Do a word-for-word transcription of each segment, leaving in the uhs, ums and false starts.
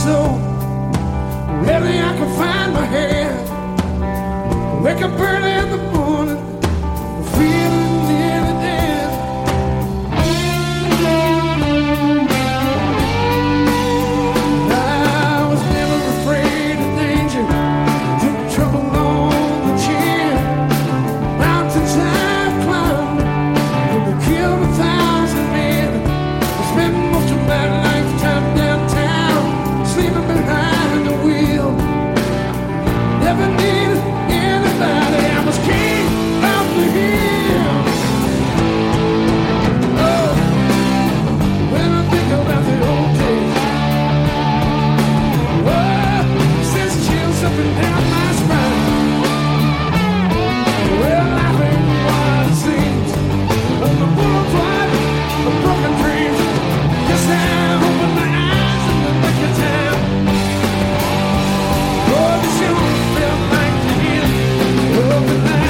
soul. Really, I can find my head. Wake up early in the morning, feeling nearly dead. I was never afraid of danger, took trouble on the chin. Mountains I've climbed, and killed a thousand men. I spent most of my lifetime downtown, sleeping behind the wheel. Never needed anybody, I was king of the hill. Oh, when I think about the old days, oh, sends chills up and down my spine. Well, life ain't what it seems. On the boulevard of broken dreams, yes, I open my eyes in the nick of time. Oh, this young felt like the end of the night.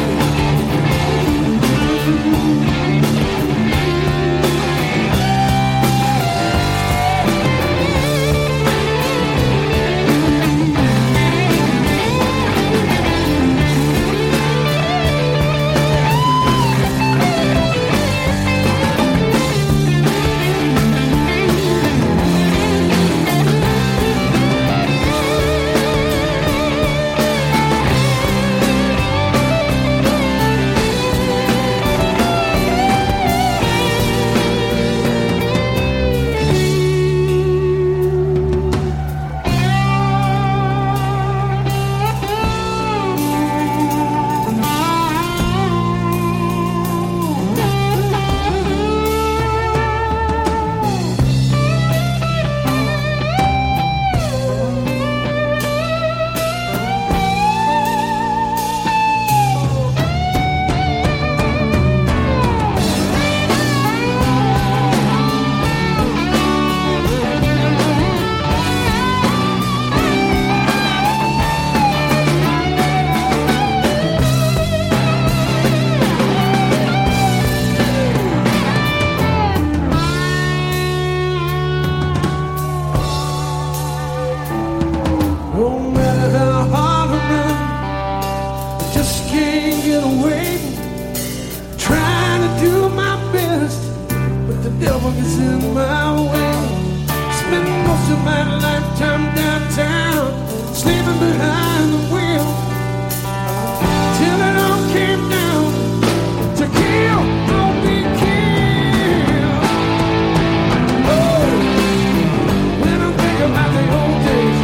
No matter how hard I run, I just can't get away. Trying to do my best, but the devil gets in my way. Spend most of my lifetime downtown, sleeping behind the wheel, till it all came down to kill or be killed. Oh, when I think about the old days,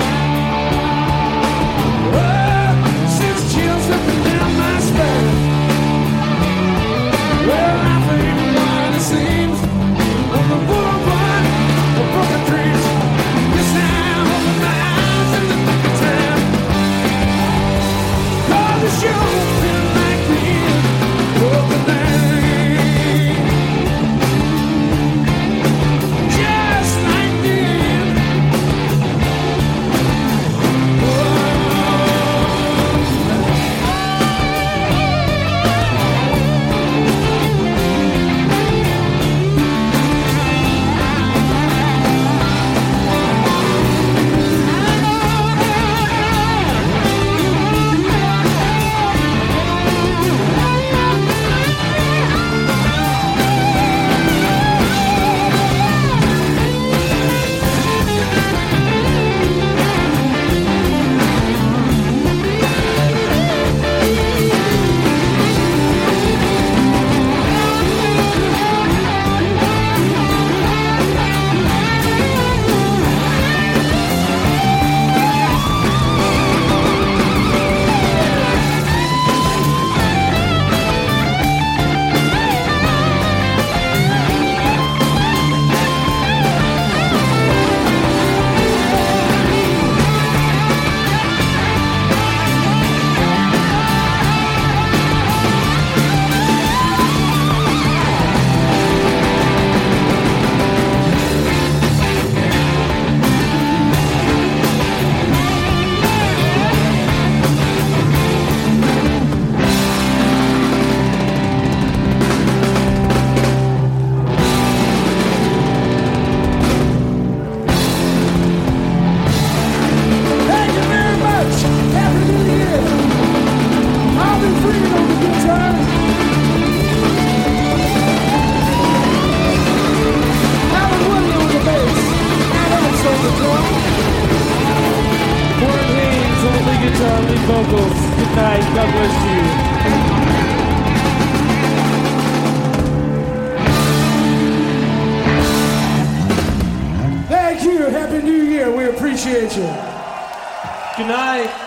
oh, sends chills up and down my spine. Well, life ain't what it seems. On the boulevard of broken dreams, yes, I open my eyes in the nick of time. appreciate you. Good night.